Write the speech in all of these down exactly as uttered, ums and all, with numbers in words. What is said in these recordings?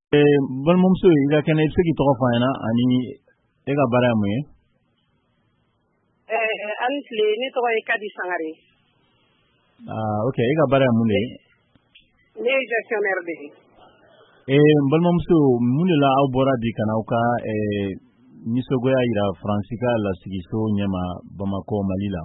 Eh, balimamuso i ka kɛnɛ i bɛ se k'i tɔgɔ fɔ an ɲɛna ani e ka baara ye mun ye? Eh, ani tile ne tɔgɔ ye Kadi Sangare. Ah, ok, e ka baara ye mun de ye? Ne ye gestionnaire de ye. Eh, balimamuso mun de la aw bɔra bi ka na aw ka eh, nisɔngoya yira Faransi ka lasigiso ɲɛma Bamako, Mali la?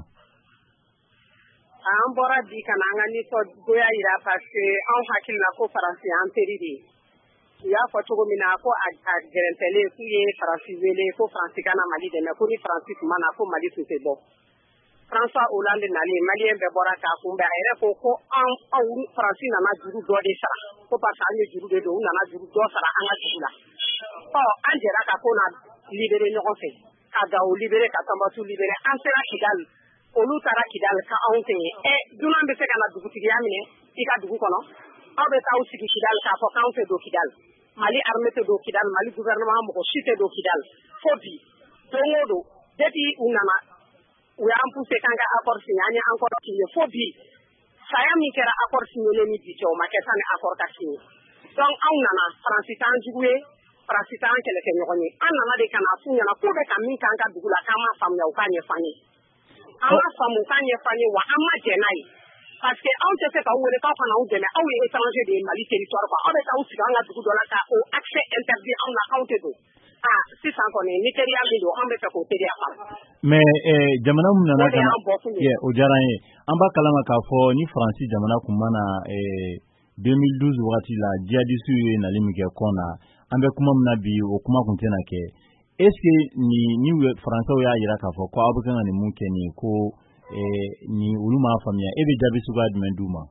An bɔra bi ka na an ka nisɔngoya yira parce que anw hakili la ko Faransi y'an teri de ye. U y'a fɔ cogo min na ko a gɛrɛntɛlen k'u ye Faransi wele ko Faransi ka na Mali dɛmɛ ko ni Faransi tun ma na ko Mali tun tɛ bɔ. François Hollande nalen Malien bɛɛ bɔra k'a kunbɛn a yɛrɛ ko ko anw anw Faransi nana juru dɔ de sara ko parce que an ye juru de don u nana juru dɔ sara an ka juru la. Ɔ an jɛra ka ko na libéré ɲɔgɔn fɛ ka Gao libéré ka Tɔnbukutu libéré an sera Kidali olu taara Kidali ka anw tɛ yen ɛ dunan bɛ se ka na dugutigiya minɛ i ka dugu kɔnɔ aw bɛ taa aw sigi Kidali k'a fɔ k'anw tɛ don Kidali Mali armée tɛ don Kidali Mali gouvernement mɔgɔ si tɛ don Kidali fo bi don o don depuis u nana u y'an poussé k'an ka accord signé an ye accord signé fo bi saya min kɛra accord signé ni bi cɛ o ma kɛ sani accord ka signé donc anw nana Faransi t'an jugu ye Faransi t'an kɛlɛkɛɲɔgɔn ye an nana de ka na f'u ɲɛna k'u bɛ ka min k'an ka dugu la k'an m'a faamuya u k'a ɲɛf'an ye an m'a faamu u k'a ɲɛf'an ye wa an ma jɛn n'a ye parce que anw tɛ se k'aw wele k'aw kana anw dɛmɛ aw ye étranger de ye Mali territoire quoi aw bɛ taa aw sigi an ka dugu dɔ la ka o accès interdit anw na anw tɛ don ah sisan kɔni ni teriya min don an bɛ fɛ k'o teriya fara mais eh, jamana mun nana ka na yeah, o diyara n ye an b'a kalama k'a fɔ ni Faransi jamana kun mana eh, deux mille douze wagati la djihadistes ye nali min kɛ kɔn na an bɛ kuma min na bi o kuma kun tɛna kɛ est ce que ni ni Faransɛw y'a yira k'a fɔ ko aw bɛ kan ka nin mun kɛ nin ko eh, ni olu m'a faamuya e bɛ jaabi suguya jumɛn d'u ma?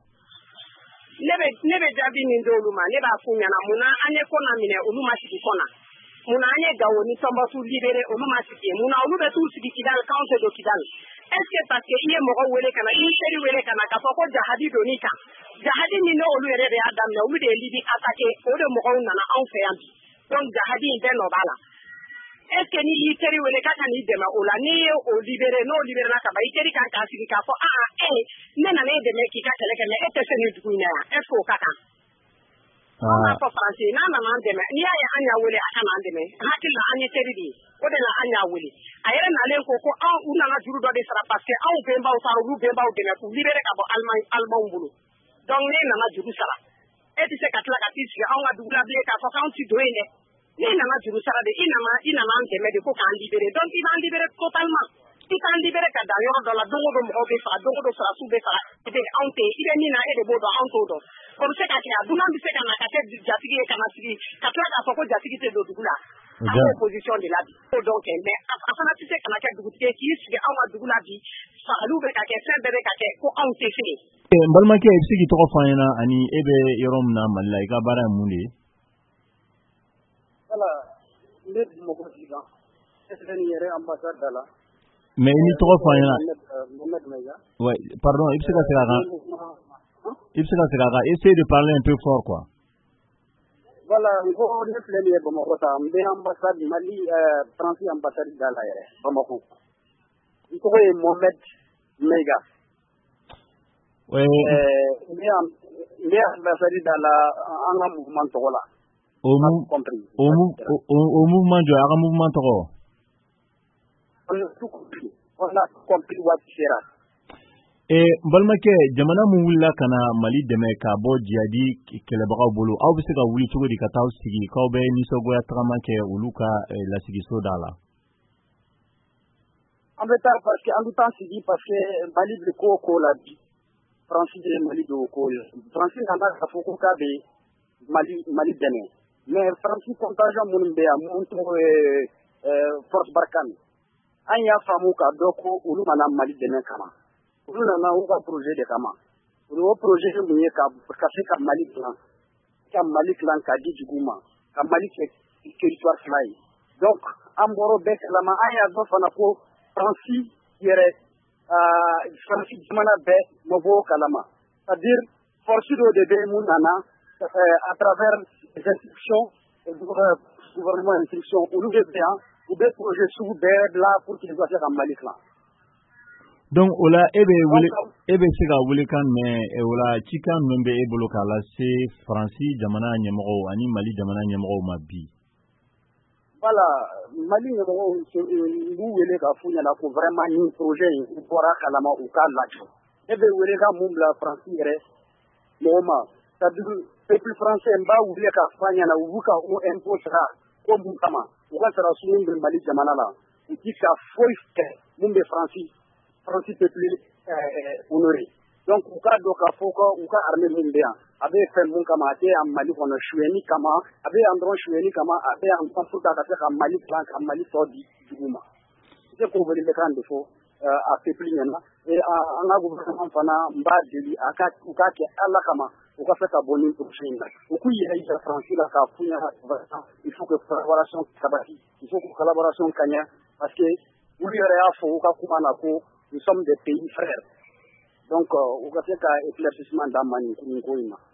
ne bɛ ne bɛ jaabi min d'olu ma ne b'a f'u ɲɛna mun na an ye ko na minɛ olu ma sigi ko na mun na an ye Gao ni Tɔnbukutu libéré olu ma sigi mun na olu bɛ t'u sigi Kidali k'anw tɛ don Kidali est ce que parce que i ye mɔgɔ wele ka na i teri wele ka na k'a fɔ ko jahadi donn'i kan jahadi min n'olu yɛrɛ de y'a daminɛ olu de ye Libi attaqué o de mɔgɔw nana anw fɛ yan bi donc jahadi in bɛɛ nɔ b'a la est ce que ni i teri wele k'a ka n'i dɛmɛ o la n'i ye o libéré n'o libéré la ka ban i teri kan k'a sigi k'a fɔ aa eh ne nana e dɛmɛ k'i ka kɛlɛ kɛ mais e tɛ se nin dugu in na yan est ce que o ka kan an b'a fɔ Faransi n'a nana an dɛmɛ n'i y'a ye an y'a wele a ka na an dɛmɛ hakili la an ye teri de ye o de la an y'a wele a yɛrɛ nalen ko ko anw u nana juru dɔ de sara parce que anw bɛnbaw taara olu bɛnbaw dɛmɛ k'u libéré ka bɔ Alimanw bolo donc n'e nana juru sara e tɛ se ka tila ka t'i sigi anw ka dugu la bilen k'a fɔ k'anw tɛ don yen dɛ n'e nana juru sara de i nana i nana an dɛmɛ de ko k'an libéré donc i b'an libéré totalement i t'an libéré ka dan yɔrɔ dɔ la don o don mɔgɔw bɛ faga don o don sɔrɔdasiw bɛ faga i bɛ anw tɛ i bɛ min na e de b'o dɔn anw t'o dɔn o bɛ se ka kɛ a dunan bɛ se ka na ka kɛ jatigi ye ka na sigi ka tila k'a fɔ ko jatigi tɛ don dugu la an b'o position de la bi o dɔn kɛ mais a fana tɛ se ka na kɛ dugutigi ye k'i sigi anw ka dugu la bi fagaliw bɛ ka kɛ fɛn bɛɛ bɛ ka kɛ ko anw tɛ se. n balimakɛ i bɛ se k'i tɔgɔ fɔ an ɲɛna ani e bɛ yɔrɔ min na Mali la i ka baara ye mun de ye? Voilà, n bɛ Bamakɔ sisan S D N yɛrɛ ambassade da la. mais i ni tɔgɔ fɔ an ɲɛna. Mohamed Maïga. ouais pardon i bɛ se ka segin a kan i bɛ se ka segin a kan essaye de parler un peu fort quoi. Voilà n ko ne filɛ nin ye Bamakɔ ta n bɛ ambassade Mali Faransi ambassade da la yɛrɛ Bamakɔ n tɔgɔ ye Mohamed Maïga. ouais n bɛ ambassade da la an ka mouvement tɔgɔ la. o o mouvement jɔ a ka mouvement tɔgɔ? on a tout compris on a tout compris waati sera. Eh, balimakɛ jamana mun wulila ka na Mali dɛmɛ ka bɔ jihadi kɛlɛbagaw bolo aw bɛ se ka wuli cogo di ka taa sigi k'aw bɛ nisɔngoya tagama kɛ olu ka eh, lasigiso da la? an bɛ taa parce que an bɛ taa sigi parce que Mali bɛ ko o ko la bi Faransi de ye Mali don o ko la Faransi nana k'a fɔ ko k'a bɛ Mali Mali dɛmɛ mais Faransi contingent minnu bɛ yan mun tɔgɔ ye force Barkhane an y'a faamu k'a dɔn ko olu mana Mali dɛmɛ kama olu nana u ka projet de kama o projet mun ye ka ka se ka Mali dilan ka Mali dilan ka di dugu ma ka Mali kɛ territoire fila ye donc an bɔra bɛɛ kalama an y'a dɔn fana ko Faransi yɛrɛ Faransi jamana bɛɛ ma bɔ o kalama c'est-à-dire force dɔ de bɛ mun nana à travers les institutions gouvernement instruction olu de bɛ yan u bɛ projet sugu bɛɛ bila pour qu'ils soient se ka Mali dilan. donc o la e bɛ wele e bɛ se ka welekan mɛn o la cikan min bɛ e bolo k'a lase Faransi jamana ɲɛmɔgɔw ani Mali jamana ɲɛmɔgɔw ma bi. Voilà, Mali ɲɛmɔgɔw b'u wele k'a f'u ɲɛna ko vraiment nin projet in u bɔra kalama u k'a lajɛ. E bɛ welekan mun bila Faransi yɛrɛ mɔgɔ ma, c'est-à-dire peuple français n b'a wele k'a f'a ɲɛna u b'u ka o impôt sara ko mun kama u ka sara sun bɛ Mali jamana la u ti ka foyi kɛ mun bɛ Faransi Faransi peuple honoré. Donc u k'a dɔn k'a fɔ ko u ka armée min bɛ yan a bɛ fɛn mun kama a tɛ yan Mali kɔnɔ suyɛni kama a bɛ yan dɔrɔn suyɛni kama a bɛ yan pour que a ka se ka Mali plan ka Mali tɔ di jugu ma. C'est k'o welekan de fɔ a peuple ɲɛna et an ka gouvernement fana n b'a deli a ka u k'a kɛ Ala kama u ka se ka bɔ nin projet in na u k'u yɛrɛ yira Faransi la k'a f'u ɲɛna il faut que collaboration sabati il faut que collaboration ka ɲɛ parce que olu yɛrɛ y'a fɔ u ka kuma na ko nous sommes des pays frères. Donc, au cas où éclaircissement d'Amani,